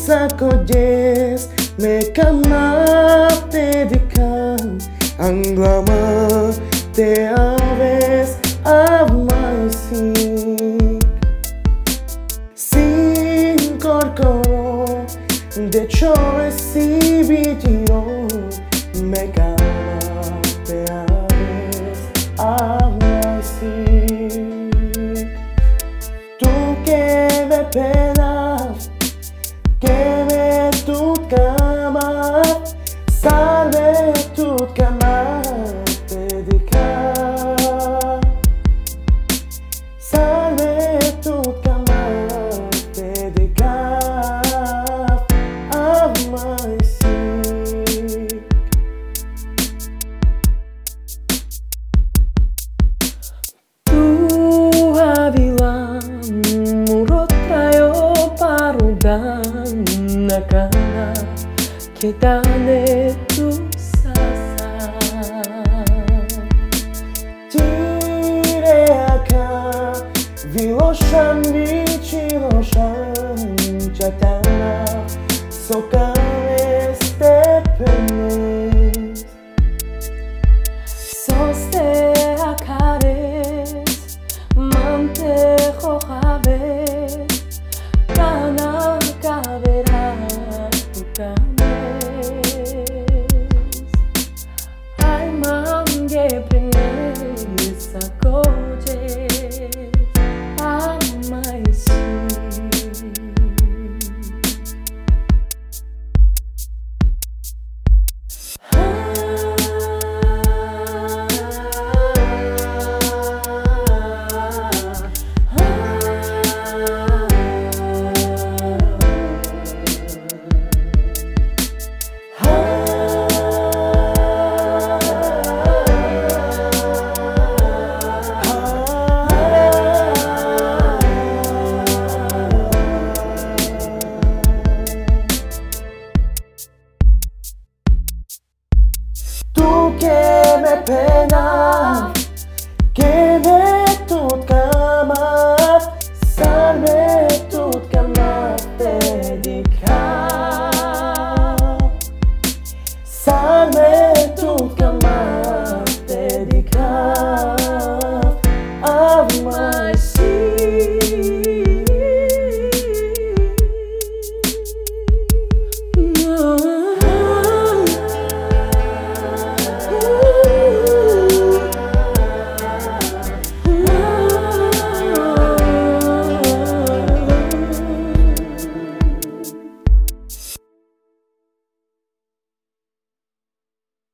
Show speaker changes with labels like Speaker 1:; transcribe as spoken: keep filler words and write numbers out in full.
Speaker 1: sakojes Mekama te dikam Anglama te aves of my seek Sin corcoro de ciò si vigiro Mekama te aves of my seek Tu que me penas que me tut cama salve tut cama te dica salve tut cama te dica of my seek tu avila murot trayo parudan nakana Kedane tu sasa Tire aka Viloshan vichiloshan Chatana Sokame stepenes Soste akares Mante